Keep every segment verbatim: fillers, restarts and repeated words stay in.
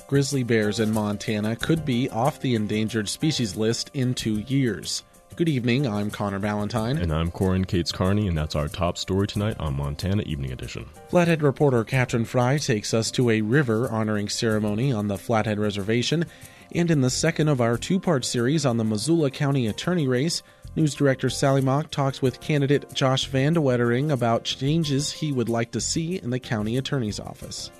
Grizzly bears in Montana could be off the endangered species list in two years. Good evening, I'm Connor Valentine. And I'm Corin Cates Carney, and that's our top story tonight on Montana Evening Edition. Flathead reporter Katrin Fry takes us to a river honoring ceremony on the Flathead Reservation. And in the second of our two-part series on the Missoula County attorney race, News Director Sally Mock talks with candidate Josh Van de Wettering about changes he would like to see in the county attorney's office.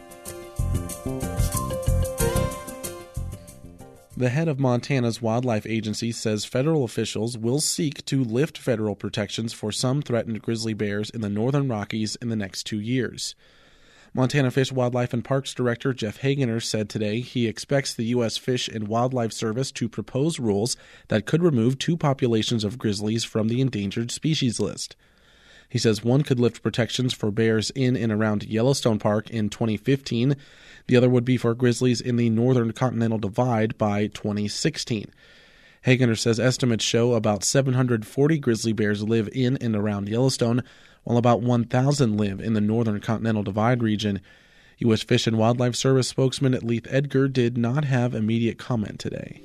The head of Montana's Wildlife Agency says federal officials will seek to lift federal protections for some threatened grizzly bears in the northern Rockies in the next two years. Montana Fish, Wildlife, and Parks Director Jeff Hagener said today he expects the U S Fish and Wildlife Service to propose rules that could remove two populations of grizzlies from the endangered species list. He says one could lift protections for bears in and around Yellowstone Park in twenty fifteen. The other would be for grizzlies in the northern Continental Divide by twenty sixteen. Hagener says estimates show about seven hundred forty grizzly bears live in and around Yellowstone, while about one thousand live in the northern Continental Divide region. U S Fish and Wildlife Service spokesman Leith Edgar did not have immediate comment today.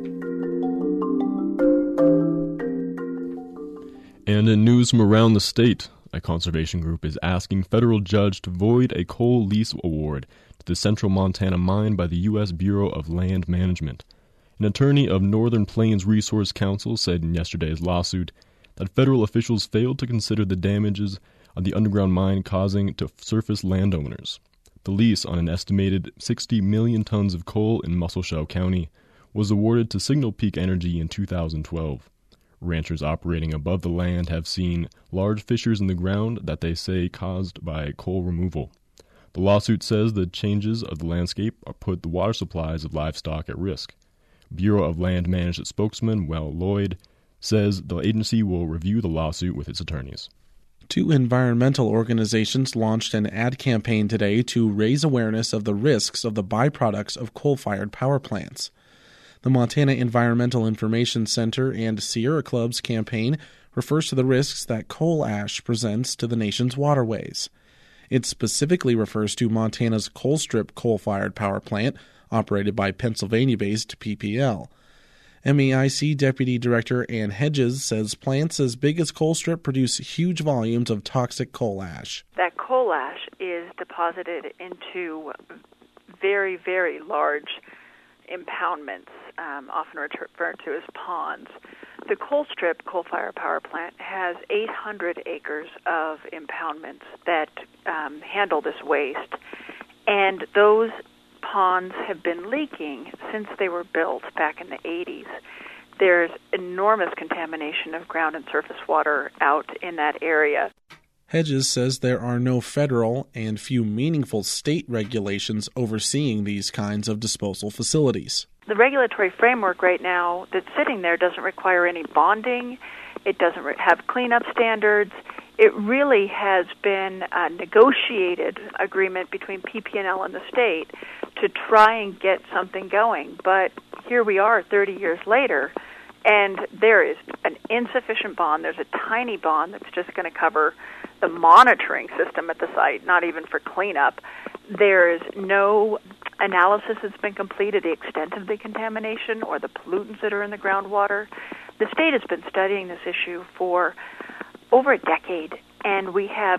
And in news from around the state, a conservation group is asking federal judge to void a coal lease award to the Central Montana mine by the U S Bureau of Land Management. An attorney of Northern Plains Resource Council said in yesterday's lawsuit that federal officials failed to consider the damages of the underground mine causing to surface landowners. The lease on an estimated sixty million tons of coal in Musselshell County was awarded to Signal Peak Energy in two thousand twelve. Ranchers operating above the land have seen large fissures in the ground that they say caused by coal removal. The lawsuit says the changes of the landscape are put the water supplies of livestock at risk. Bureau of Land Management spokesman Well Lloyd says the agency will review the lawsuit with its attorneys. Two environmental organizations launched an ad campaign today to raise awareness of the risks of the byproducts of coal-fired power plants. The Montana Environmental Information Center and Sierra Club's campaign refers to the risks that coal ash presents to the nation's waterways. It specifically refers to Montana's Colstrip coal-fired power plant, operated by Pennsylvania-based P P L. M E I C Deputy Director Ann Hedges says plants as big as Colstrip produce huge volumes of toxic coal ash. That coal ash is deposited into very, very large impoundments, um, often referred to as ponds. The Colstrip coal-fired power plant has eight hundred acres of impoundments that um, handle this waste, and those ponds have been leaking since they were built back in the eighties. There's enormous contamination of ground and surface water out in that area. Hedges says there are no federal and few meaningful state regulations overseeing these kinds of disposal facilities. The regulatory framework right now that's sitting there doesn't require any bonding. It doesn't have cleanup standards. It really has been a negotiated agreement between P P L and the state to try and get something going. But here we are thirty years later, and there is an insufficient bond. There's a tiny bond that's just going to cover the monitoring system at the site, not even for cleanup. There's no analysis that's been completed, the extent of the contamination or the pollutants that are in the groundwater. The state has been studying this issue for over a decade, and we have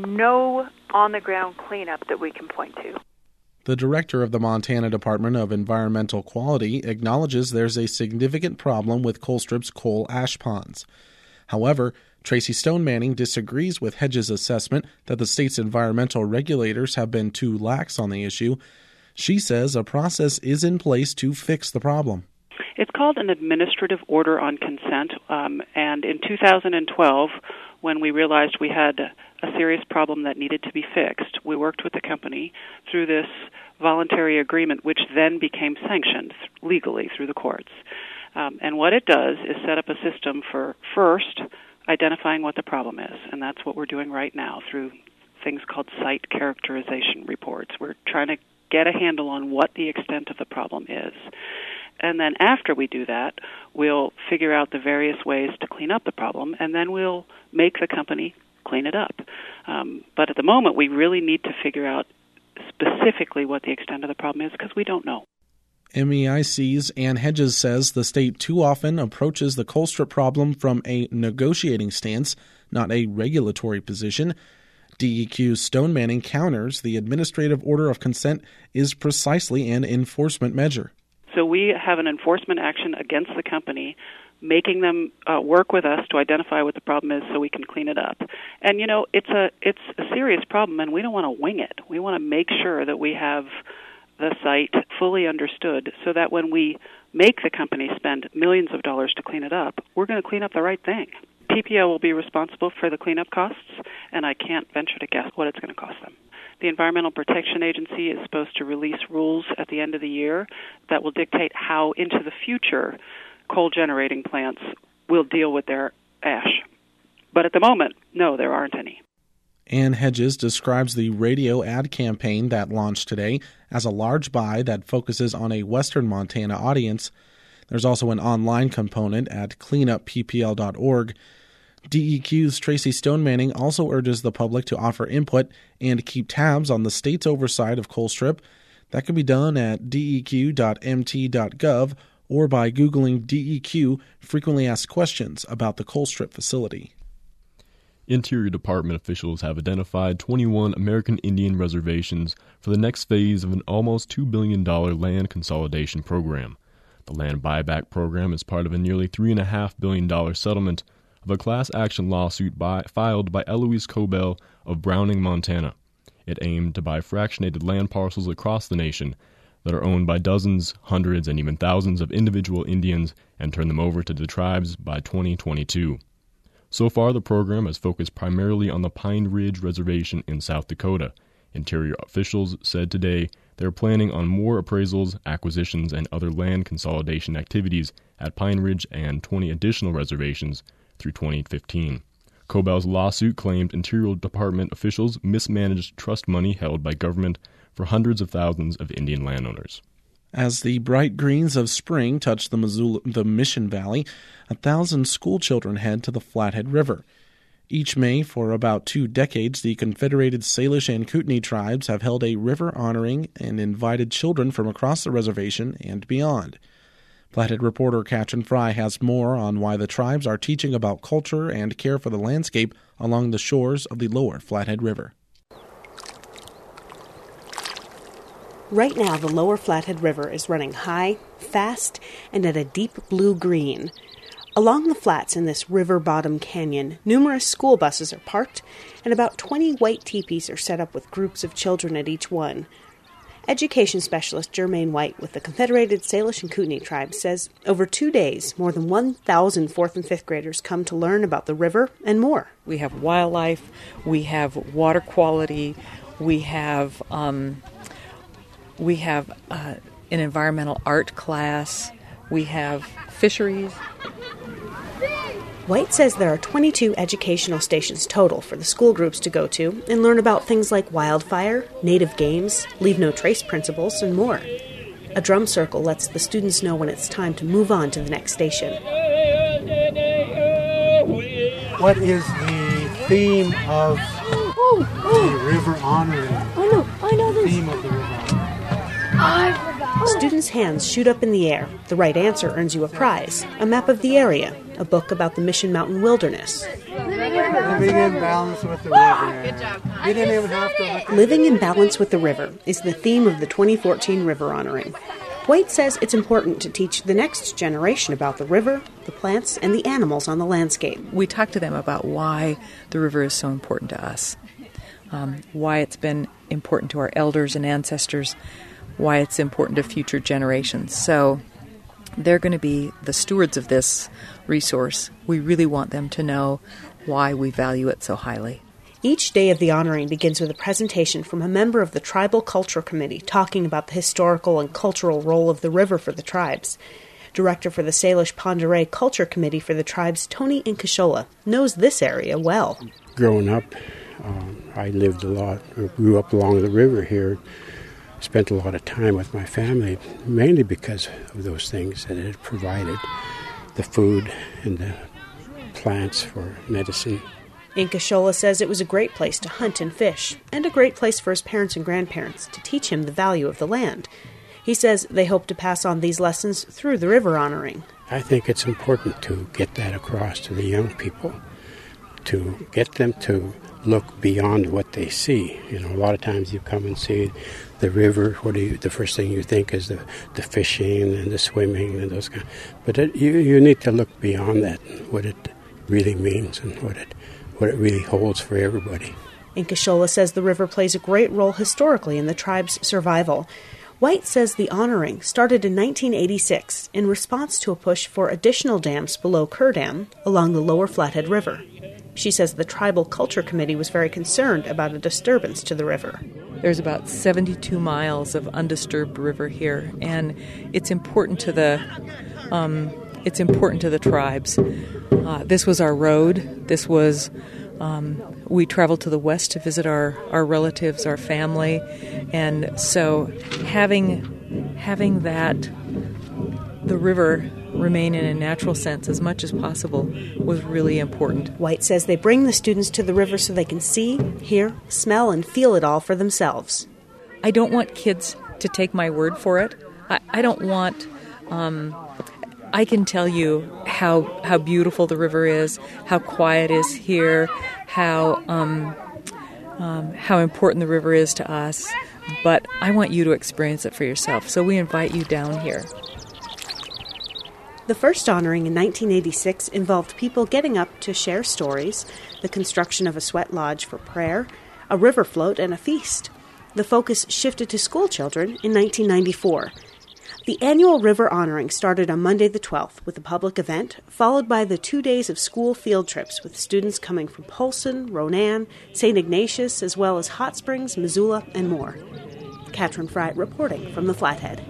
no on-the-ground cleanup that we can point to. The director of the Montana Department of Environmental Quality acknowledges there's a significant problem with Colstrip's coal ash ponds. However, Tracy Stone Manning disagrees with Hedges' assessment that the state's environmental regulators have been too lax on the issue. She says a process is in place to fix the problem. It's called an administrative order on consent, um, and in two thousand twelve, when we realized we had a serious problem that needed to be fixed, we worked with the company through this voluntary agreement, which then became sanctioned legally through the courts. Um, and what it does is set up a system for, first, identifying what the problem is, and that's what we're doing right now through things called site characterization reports. We're trying to get a handle on what the extent of the problem is. And then after we do that, we'll figure out the various ways to clean up the problem, and then we'll make the company clean it up. Um, but at the moment, we really need to figure out specifically what the extent of the problem is because we don't know. M E I C's Ann Hedges says the state too often approaches the Colstrip problem from a negotiating stance, not a regulatory position. D E Q's Stone Manning counters the administrative order of consent is precisely an enforcement measure. So we have an enforcement action against the company, making them uh, work with us to identify what the problem is so we can clean it up. And, you know, it's a it's a serious problem, and we don't want to wing it. We want to make sure that we have the site fully understood so that when we make the company spend millions of dollars to clean it up, we're going to clean up the right thing. P P O will be responsible for the cleanup costs, and I can't venture to guess what it's going to cost them. The Environmental Protection Agency is supposed to release rules at the end of the year that will dictate how into the future coal-generating plants will deal with their ash. But at the moment, no, there aren't any. Ann Hedges describes the radio ad campaign that launched today as a large buy that focuses on a western Montana audience. There's also an online component at cleanup p p l dot org. D E Q's Tracy Stone Manning also urges the public to offer input and keep tabs on the state's oversight of Colstrip. That can be done at d e q dot m t dot gov or by Googling D E Q frequently asked questions about the Colstrip facility. Interior Department officials have identified twenty-one American Indian reservations for the next phase of an almost two billion dollars land consolidation program. The land buyback program is part of a nearly three point five billion dollars settlement of a class action lawsuit by, filed by Eloise Cobell of Browning, Montana. It aimed to buy fractionated land parcels across the nation that are owned by dozens, hundreds, and even thousands of individual Indians and turn them over to the tribes by twenty twenty-two. So far, the program has focused primarily on the Pine Ridge Reservation in South Dakota. Interior officials said today they are planning on more appraisals, acquisitions, and other land consolidation activities at Pine Ridge and twenty additional reservations through twenty fifteen. Cobell's lawsuit claimed Interior Department officials mismanaged trust money held by government for hundreds of thousands of Indian landowners. As the bright greens of spring touch the Missoula, the Mission Valley, a thousand school children head to the Flathead River. Each May for about two decades, the Confederated Salish and Kootenai tribes have held a river honoring and invited children from across the reservation and beyond. Flathead reporter Katrin Fry has more on why the tribes are teaching about culture and care for the landscape along the shores of the lower Flathead River. Right now, the lower Flathead River is running high, fast, and at a deep blue green. Along the flats in this river bottom canyon, numerous school buses are parked, and about twenty white teepees are set up with groups of children at each one. Education specialist Jermaine White with the Confederated Salish and Kootenai tribes says over two days, more than one thousand fourth and fifth graders come to learn about the river and more. We have wildlife, we have water quality, we have um, we have uh, an environmental art class, we have fisheries. White says there are twenty-two educational stations total for the school groups to go to and learn about things like wildfire, native games, leave no trace principles, and more. A drum circle lets the students know when it's time to move on to the next station. What is the theme of oh, oh. the river honoring? I know, I know this. Theme of the river honoring. I forgot. Students' hands shoot up in the air. The right answer earns you a prize, a map of the area, a book about the Mission Mountain Wilderness. Living in balance with the river. Good job. You didn't even have to look. Living in balance with the river is the theme of the twenty fourteen River Honoring. White says it's important to teach the next generation about the river, the plants, and the animals on the landscape. We talk to them about why the river is so important to us, um, why it's been important to our elders and ancestors, why it's important to future generations. So they're going to be the stewards of this resource. We really want them to know why we value it so highly. Each day of the honoring begins with a presentation from a member of the Tribal Culture Committee talking about the historical and cultural role of the river for the tribes. Director for the Salish Pend Oreille Culture Committee for the tribes, Tony Inkashola, knows this area well. Growing up, um, I lived a lot, or grew up along the river here, spent a lot of time with my family, mainly because of those things that it had provided, the food and the plants for medicine. Inkashola says it was a great place to hunt and fish, and a great place for his parents and grandparents to teach him the value of the land. He says they hope to pass on these lessons through the river honoring. I think it's important to get that across to the young people, to get them to look beyond what they see. You know, a lot of times you come and see the river. What do you? The first thing you think is the, the fishing and the swimming and those kind. But it, you you need to look beyond that, what it really means and what it what it really holds for everybody. Inkashola says the river plays a great role historically in the tribe's survival. White says the honoring started in nineteen eighty-six in response to a push for additional dams below Kerr Dam along the lower Flathead River. She says the Tribal Culture Committee was very concerned about a disturbance to the river. There's about seventy-two miles of undisturbed river here, and it's important to the um, it's important to the tribes. Uh, this was our road. This was um, we traveled to the west to visit our, our relatives, our family, and so having having that the river remain in a natural sense as much as possible was really important. White says they bring the students to the river so they can see, hear, smell, and feel it all for themselves. I don't want kids to take my word for it. I, I don't want... Um, I can tell you how how beautiful the river is, how quiet it is here, how um, um, how important the river is to us, but I want you to experience it for yourself. So we invite you down here. The first honoring in nineteen eighty-six involved people getting up to share stories, the construction of a sweat lodge for prayer, a river float, and a feast. The focus shifted to school children in nineteen ninety-four. The annual river honoring started on Monday the twelfth with a public event, followed by the two days of school field trips with students coming from Polson, Ronan, Saint Ignatius, as well as Hot Springs, Missoula, and more. Katrin Frey reporting from the Flathead.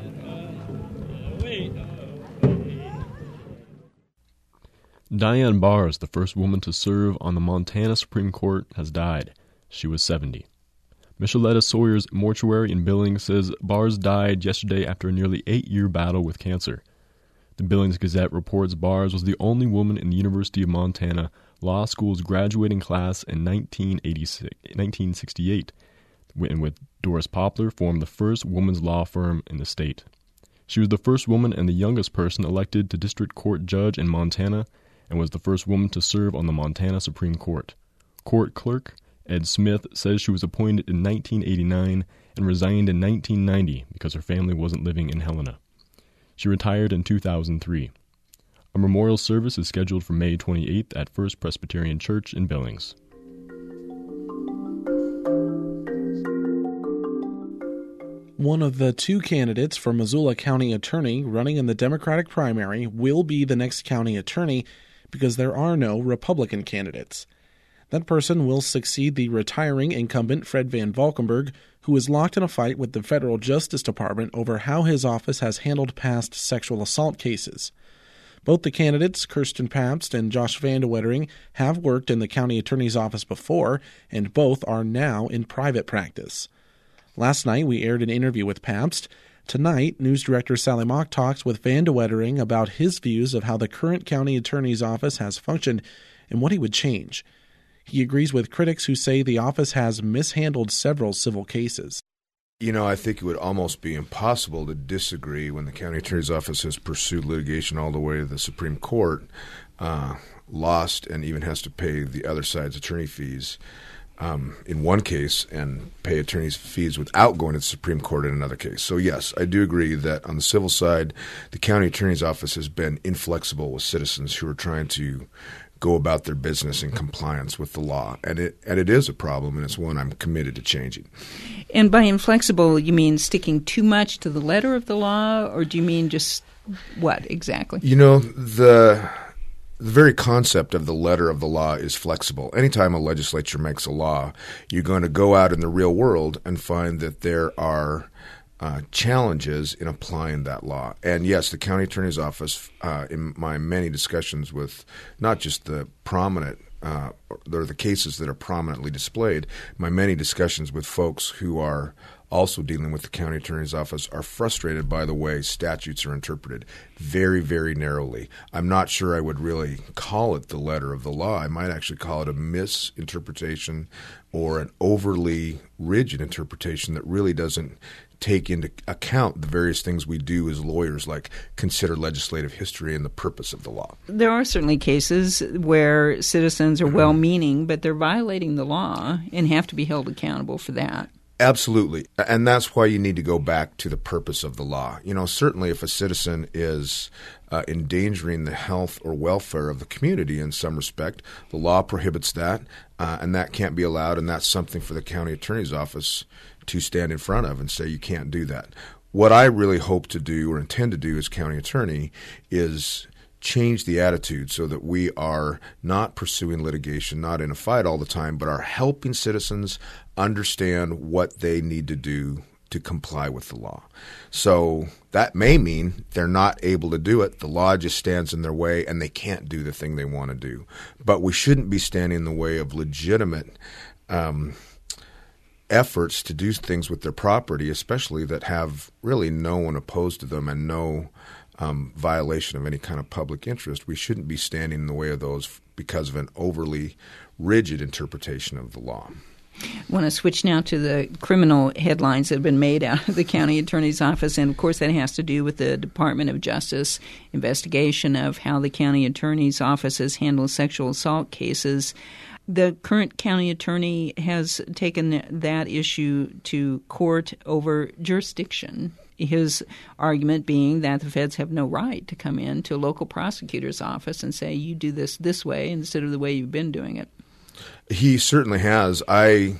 Diane Bars, the first woman to serve on the Montana Supreme Court, has died. She was seventy. Micheletta Sawyer's mortuary in Billings says Bars died yesterday after a nearly eight-year battle with cancer. The Billings Gazette reports Bars was the only woman in the University of Montana Law School's graduating class in nineteen sixty-eight, and with Doris Poplar formed the first women's law firm in the state. She was the first woman and the youngest person elected to district court judge in Montana, and was the first woman to serve on the Montana Supreme Court. Court clerk Ed Smith says she was appointed in nineteen eighty-nine and resigned in nineteen ninety because her family wasn't living in Helena. She retired in two thousand three. A memorial service is scheduled for May twenty-eighth at First Presbyterian Church in Billings. One of the two candidates for Missoula County Attorney running in the Democratic primary will be the next county attorney because there are no Republican candidates. That person will succeed the retiring incumbent Fred Van Valkenburg, who is locked in a fight with the federal Justice Department over how his office has handled past sexual assault cases. Both the candidates, Kirsten Pabst and Josh Van de Wettering, have worked in the county attorney's office before, and both are now in private practice. Last night, we aired an interview with Pabst. Tonight, news director Sally Mock talks with Van de Wettering about his views of how the current county attorney's office has functioned and what he would change. He agrees with critics who say the office has mishandled several civil cases. You know, I think it would almost be impossible to disagree when the county attorney's office has pursued litigation all the way to the Supreme Court, uh, lost, and even has to pay the other side's attorney fees um, in one case and pay attorney's fees without going to the Supreme Court in another case. So, yes, I do agree that on the civil side, the county attorney's office has been inflexible with citizens who are trying to go about their business in compliance with the law. And it and it is a problem, and it's one I'm committed to changing. And by inflexible, you mean sticking too much to the letter of the law, or do you mean just what exactly? You know, the the very concept of the letter of the law is flexible. Anytime a legislature makes a law, you're going to go out in the real world and find that there are Uh, challenges in applying that law. And yes, the county attorney's office, uh, in my many discussions with not just the prominent, uh, or the cases that are prominently displayed, my many discussions with folks who are also dealing with the county attorney's office are frustrated by the way statutes are interpreted very, very narrowly. I'm not sure I would really call it the letter of the law. I might actually call it a misinterpretation or an overly rigid interpretation that really doesn't take into account the various things we do as lawyers, like consider legislative history and the purpose of the law. There are certainly cases where citizens are well-meaning, but they're violating the law and have to be held accountable for that. Absolutely. And that's why you need to go back to the purpose of the law. You know, certainly if a citizen is uh, endangering the health or welfare of the community in some respect, the law prohibits that, uh, and that can't be allowed, and that's something for the county attorney's office to stand in front of and say you can't do that. What I really hope to do or intend to do as county attorney is change the attitude so that we are not pursuing litigation, not in a fight all the time, but are helping citizens understand what they need to do to comply with the law. So that may mean they're not able to do it. The law just stands in their way and they can't do the thing they want to do. But we shouldn't be standing in the way of legitimate um, efforts to do things with their property, especially that have really no one opposed to them and no um, violation of any kind of public interest. We shouldn't be standing in the way of those because of an overly rigid interpretation of the law. I want to switch now to the criminal headlines that have been made out of the county attorney's office, and of course that has to do with the Department of Justice investigation of how the county attorney's offices handle sexual assault cases. The current county attorney has taken that issue to court over jurisdiction, his argument being that the feds have no right to come in to a local prosecutor's office and say, you do this this way instead of the way you've been doing it. He certainly has. I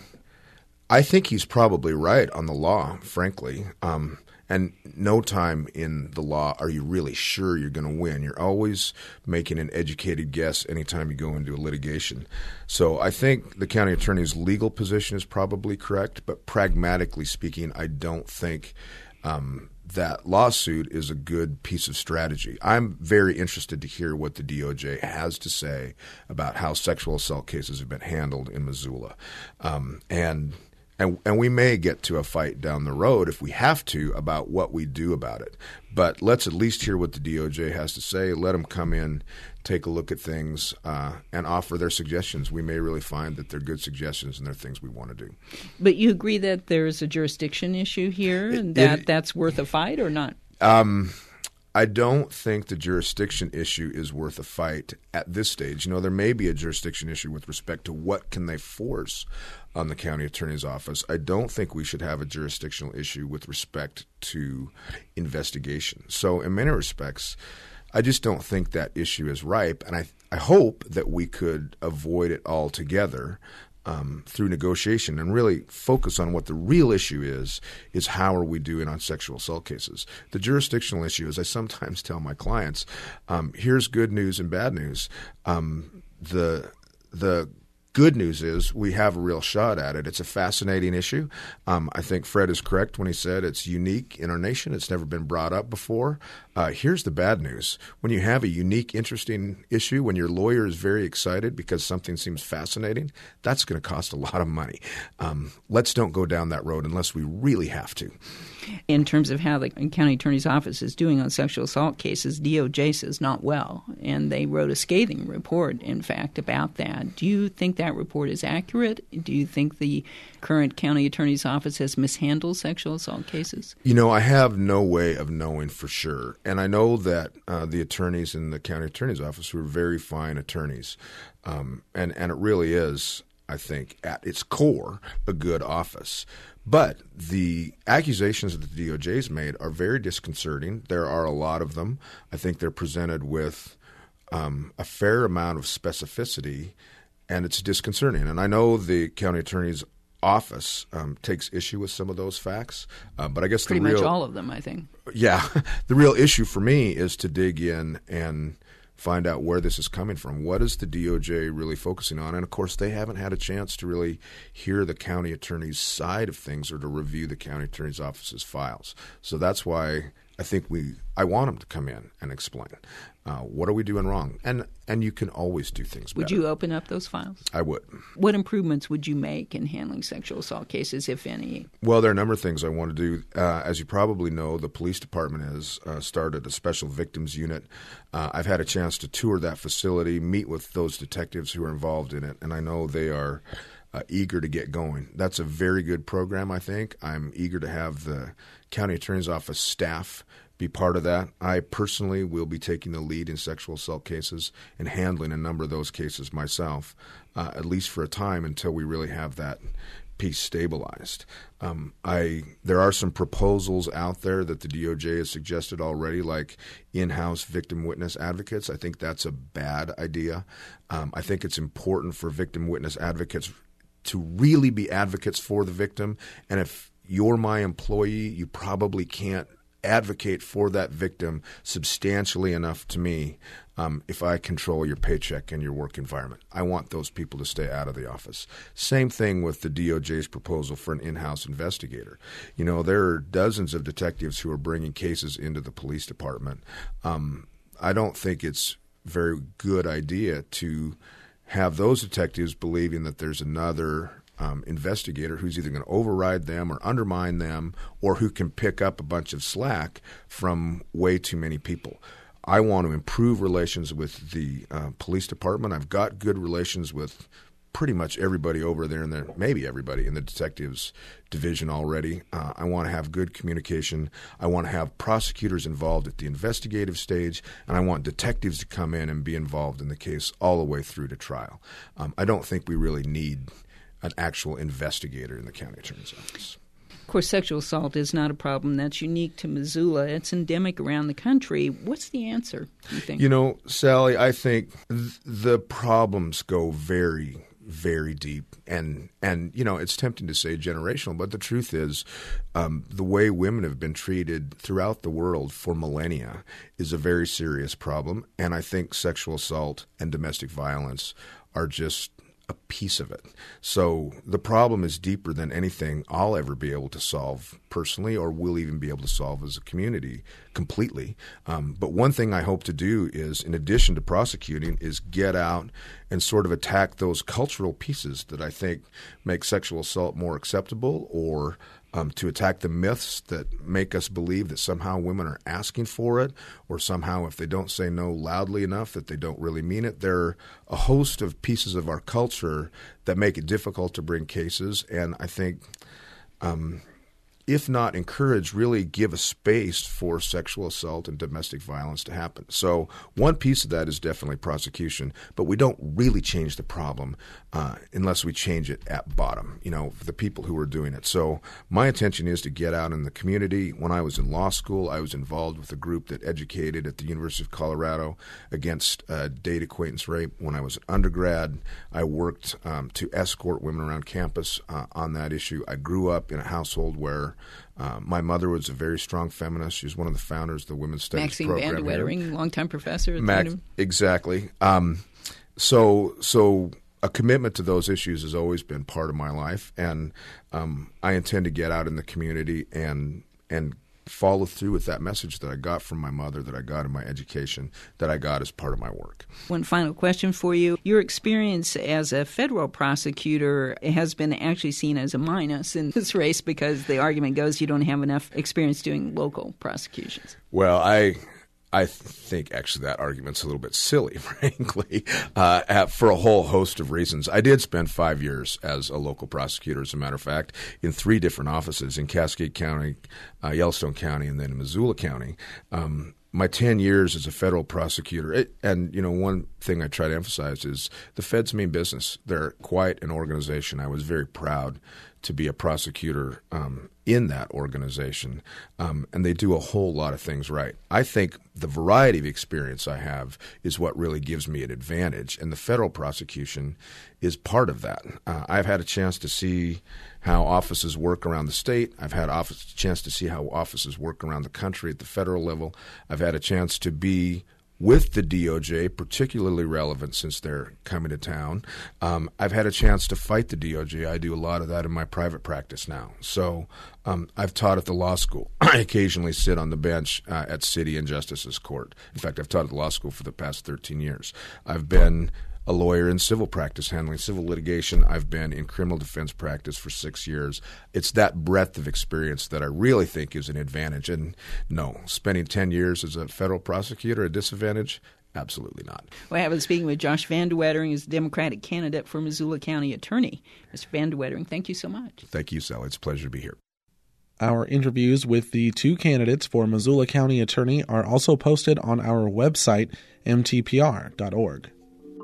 I think he's probably right on the law, frankly. Um, and no time in the law are you really sure you're going to win. You're always making an educated guess anytime you go into a litigation. So I think the county attorney's legal position is probably correct, but pragmatically speaking, I don't think um, that lawsuit is a good piece of strategy. I'm very interested to hear what the D O J has to say about how sexual assault cases have been handled in Missoula. Um, and And, and we may get to a fight down the road if we have to about what we do about it. But let's at least hear what the D O J has to say. Let them come in, take a look at things, uh, and offer their suggestions. We may really find that they're good suggestions and they're things we want to do. But you agree that there's a jurisdiction issue here and that it, that's worth a fight or not? Um, I don't think the jurisdiction issue is worth a fight at this stage. You know, there may be a jurisdiction issue with respect to what can they force on the county attorney's office. I don't think we should have a jurisdictional issue with respect to investigation. So in many respects, I just don't think that issue is ripe, and I, I hope that we could avoid it altogether Um, through negotiation and really focus on what the real issue is, is how are we doing on sexual assault cases. The jurisdictional issue, as I sometimes tell my clients, um, here's good news and bad news. Um, the the good news is we have a real shot at it. It's a fascinating issue. Um, I think Fred is correct when he said it's unique in our nation. It's never been brought up before. Uh, here's the bad news. When you have a unique, interesting issue, when your lawyer is very excited because something seems fascinating, that's going to cost a lot of money. Um, let's don't go down that road unless we really have to. In terms of how the county attorney's office is doing on sexual assault cases, D O J says not well, and they wrote a scathing report, in fact, about that. Do you think that report is accurate? Do you think the current county attorney's office has mishandled sexual assault cases? You know, I have no way of knowing for sure, and I know that uh, the attorneys in the county attorney's office were very fine attorneys, um, and, and it really is, I think, at its core, a good office. But the accusations that the D O J's made are very disconcerting. There are a lot of them. I think they're presented with um, a fair amount of specificity, and it's disconcerting. And I know the county attorney's office um, takes issue with some of those facts, uh, but I guess pretty the real, much all of them, I think. Yeah, the real issue for me is to dig in and find out where this is coming from. What is the D O J really focusing on? And, of course, they haven't had a chance to really hear the county attorney's side of things or to review the county attorney's office's files. So that's why I think we, I want them to come in and explain, uh, what are we doing wrong? And and you can always do things better. Would you open up those files? I would. What improvements would you make in handling sexual assault cases, if any? Well, there are a number of things I want to do. Uh, as you probably know, the police department has uh, started a special victims unit. Uh, I've had a chance to tour that facility, meet with those detectives who are involved in it, and I know they are uh, eager to get going. That's a very good program, I think. I'm eager to have the county attorney's office staff be part of that. I personally will be taking the lead in sexual assault cases and handling a number of those cases myself, uh, at least for a time until we really have that piece stabilized. Um, I there are some proposals out there that the D O J has suggested already, like in-house victim witness advocates. I think that's a bad idea. Um, I think it's important for victim witness advocates to really be advocates for the victim. And if you're my employee, you probably can't advocate for that victim substantially enough to me um, if I control your paycheck and your work environment. I want those people to stay out of the office. Same thing with the D O J's proposal for an in-house investigator. You know, there are dozens of detectives who are bringing cases into the police department. Um, I don't think it's a very good idea to have those detectives believing that there's another Um, investigator who's either going to override them or undermine them, or who can pick up a bunch of slack from way too many people. I want to improve relations with the uh, police department. I've got good relations with pretty much everybody over there, in there, maybe everybody in the detectives division already. Uh, I want to have good communication. I want to have prosecutors involved at the investigative stage, and I want detectives to come in and be involved in the case all the way through to trial. Um, I don't think we really need an actual investigator in the county attorney's office. Of course, sexual assault is not a problem that's unique to Missoula. It's endemic around the country. What's the answer, do you think? You know, Sally, I think th- the problems go very, very deep. And, and, you know, it's tempting to say generational, but the truth is um, the way women have been treated throughout the world for millennia is a very serious problem. And I think sexual assault and domestic violence are just a piece of it. So the problem is deeper than anything I'll ever be able to solve personally, or will even be able to solve as a community completely. Um, but one thing I hope to do is, in addition to prosecuting, is get out and sort of attack those cultural pieces that I think make sexual assault more acceptable, or Um, to attack the myths that make us believe that somehow women are asking for it, or somehow if they don't say no loudly enough that they don't really mean it. There are a host of pieces of our culture that make it difficult to bring cases, and I think um, if not encourage, really give a space for sexual assault and domestic violence to happen. So one piece of that is definitely prosecution, but we don't really change the problem uh, unless we change it at bottom, you know, the people who are doing it. So my intention is to get out in the community. When I was in law school, I was involved with a group that educated at the University of Colorado against uh, date acquaintance rape. When I was an undergrad, I worked um, to escort women around campus uh, on that issue. I grew up in a household where Uh, my mother was a very strong feminist. She was one of the founders of the Women's Studies Maxine program. Van de Wettering, longtime professor at Max, the exactly. Um, so, so a commitment to those issues has always been part of my life, and um, I intend to get out in the community and and follow through with that message that I got from my mother, that I got in my education, that I got as part of my work. One final question for you. Your experience as a federal prosecutor has been actually seen as a minus in this race because the argument goes you don't have enough experience doing local prosecutions. Well, I... I think actually that argument's a little bit silly, frankly, uh, for a whole host of reasons. I did spend five years as a local prosecutor, as a matter of fact, in three different offices in Cascade County, uh, Yellowstone County, and then in Missoula County. Um, my ten years as a federal prosecutor, it, and, you know, one thing I try to emphasize is the feds mean business. They're quite an organization. I was very proud to be a prosecutor um, in that organization, um, and they do a whole lot of things right. I think the variety of experience I have is what really gives me an advantage, and the federal prosecution is part of that. Uh, I've had a chance to see how offices work around the state. I've had a chance to see how offices work around the country at the federal level. I've had a chance to be with the D O J, particularly relevant since they're coming to town. Um, I've had a chance to fight the D O J. I do a lot of that in my private practice now. So um, I've taught at the law school. I occasionally sit on the bench uh, at City and Justice's Court. In fact, I've taught at the law school for the past thirteen years. I've been a lawyer in civil practice handling civil litigation. I've been in criminal defense practice for six years. It's that breadth of experience that I really think is an advantage. And no, spending ten years as a federal prosecutor a disadvantage? Absolutely not. Well, I was speaking with Josh Van de Wettering, who's the Democratic candidate for Missoula County Attorney. Mister Van de Wettering, thank you so much. Thank you, Sally. It's a pleasure to be here. Our interviews with the two candidates for Missoula County Attorney are also posted on our website, m t p r dot org.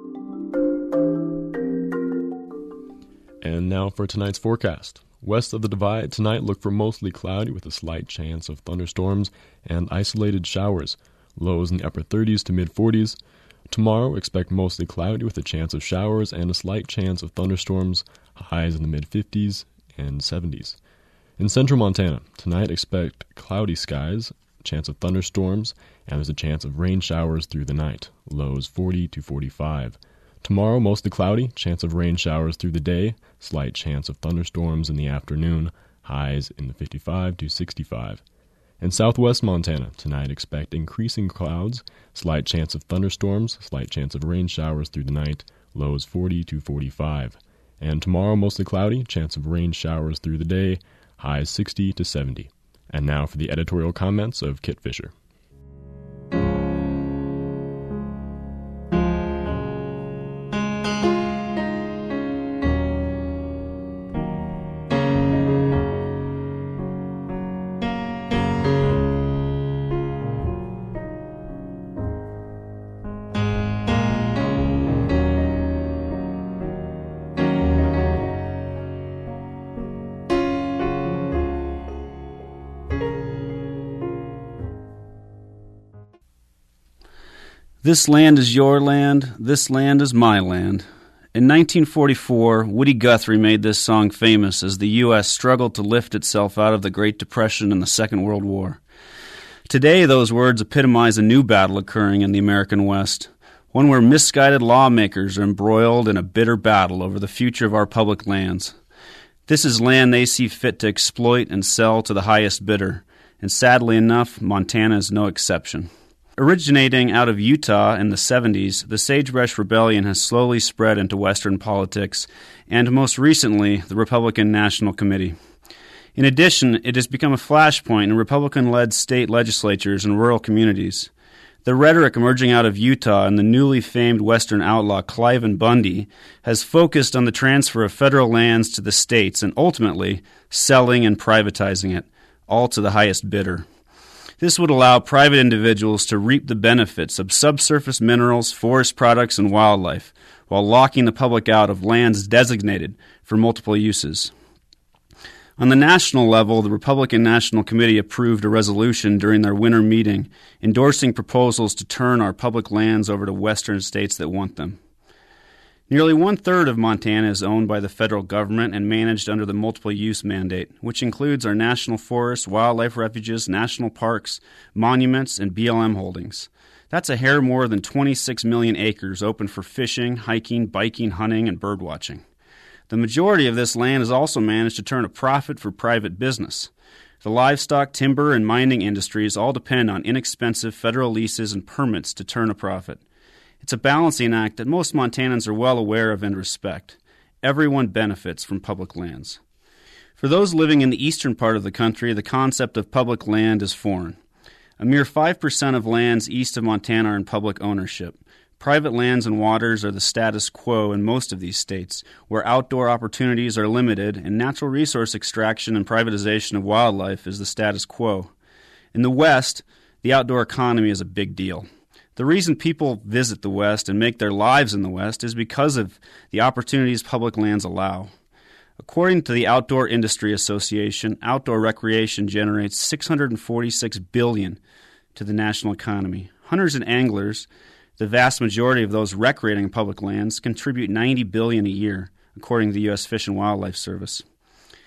And now for tonight's forecast. West of the Divide tonight, look for mostly cloudy with a slight chance of thunderstorms and isolated showers. Lows in the upper thirties to mid forties. Tomorrow, expect mostly cloudy with a chance of showers and a slight chance of thunderstorms. Highs in the mid fifties and seventies. In central Montana, tonight expect cloudy skies, chance of thunderstorms, and there's a chance of rain showers through the night. Lows forty to forty-five. Tomorrow, mostly cloudy, chance of rain showers through the day, slight chance of thunderstorms in the afternoon, highs in the fifty-five to sixty-five. In southwest Montana, tonight expect increasing clouds, slight chance of thunderstorms, slight chance of rain showers through the night, lows forty to forty-five. And tomorrow, mostly cloudy, chance of rain showers through the day, highs sixty to seventy. And now for the editorial comments of Kit Fisher. This land is your land, this land is my land. In nineteen forty-four, Woody Guthrie made this song famous as the U S struggled to lift itself out of the Great Depression and the Second World War. Today, those words epitomize a new battle occurring in the American West, one where misguided lawmakers are embroiled in a bitter battle over the future of our public lands. This is land they see fit to exploit and sell to the highest bidder, and sadly enough, Montana is no exception. Originating out of Utah in the seventies, the Sagebrush Rebellion has slowly spread into Western politics, and most recently, the Republican National Committee. In addition, it has become a flashpoint in Republican-led state legislatures and rural communities. The rhetoric emerging out of Utah and the newly famed Western outlaw Cliven Bundy has focused on the transfer of federal lands to the states and ultimately selling and privatizing it, all to the highest bidder. This would allow private individuals to reap the benefits of subsurface minerals, forest products, and wildlife, while locking the public out of lands designated for multiple uses. On the national level, the Republican National Committee approved a resolution during their winter meeting endorsing proposals to turn our public lands over to western states that want them. Nearly one-third of Montana is owned by the federal government and managed under the multiple-use mandate, which includes our national forests, wildlife refuges, national parks, monuments, and B L M holdings. That's a hair more than twenty-six million acres open for fishing, hiking, biking, hunting, and birdwatching. The majority of this land is also managed to turn a profit for private business. The livestock, timber, and mining industries all depend on inexpensive federal leases and permits to turn a profit. It's a balancing act that most Montanans are well aware of and respect. Everyone benefits from public lands. For those living in the eastern part of the country, the concept of public land is foreign. A mere five percent of lands east of Montana are in public ownership. Private lands and waters are the status quo in most of these states, where outdoor opportunities are limited and natural resource extraction and privatization of wildlife is the status quo. In the West, the outdoor economy is a big deal. The reason people visit the West and make their lives in the West is because of the opportunities public lands allow. According to the Outdoor Industry Association, outdoor recreation generates six hundred forty-six billion dollars to the national economy. Hunters and anglers, the vast majority of those recreating in public lands, contribute ninety billion dollars a year, according to the U S Fish and Wildlife Service.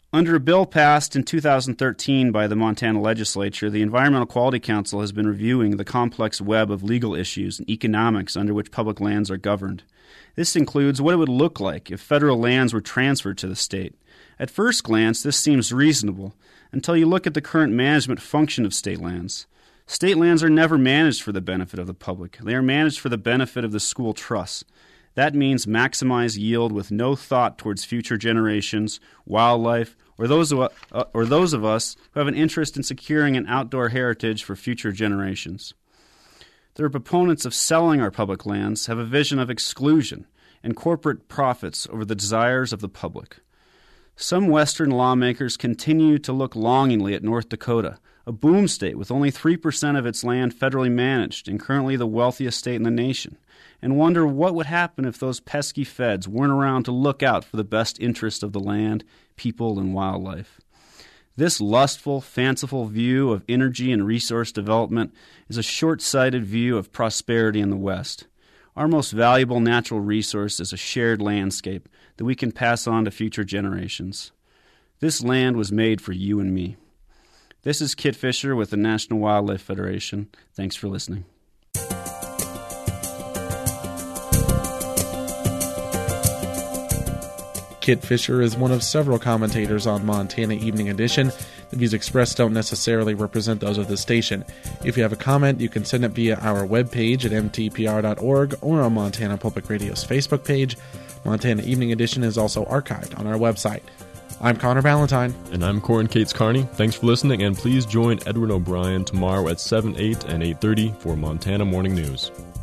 Under a bill passed in two thousand thirteen by the Montana legislature, the Environmental Quality Council has been reviewing the complex web of legal issues and economics under which public lands are governed. This includes what it would look like if federal lands were transferred to the state. At first glance, this seems reasonable until you look at the current management function of state lands. State lands are never managed for the benefit of the public. They are managed for the benefit of the school trusts. That means maximize yield with no thought towards future generations, wildlife, or those of, uh, or those of us who have an interest in securing an outdoor heritage for future generations. The proponents of selling our public lands have a vision of exclusion and corporate profits over the desires of the public. Some Western lawmakers continue to look longingly at North Dakota, a boom state with only three percent of its land federally managed and currently the wealthiest state in the nation, and wonder what would happen if those pesky feds weren't around to look out for the best interest of the land, people, and wildlife. This lustful, fanciful view of energy and resource development is a short-sighted view of prosperity in the West. Our most valuable natural resource is a shared landscape that we can pass on to future generations. This land was made for you and me. This is Kit Fisher with the National Wildlife Federation. Thanks for listening. Kit Fisher is one of several commentators on Montana Evening Edition. The views expressed don't necessarily represent those of the station. If you have a comment, you can send it via our webpage at m t p r dot org or on Montana Public Radio's Facebook page. Montana Evening Edition is also archived on our website. I'm Connor Valentine. And I'm Corin Cates Carney. Thanks for listening, and please join Edwin O'Brien tomorrow at seven, eight, and eight thirty for Montana Morning News.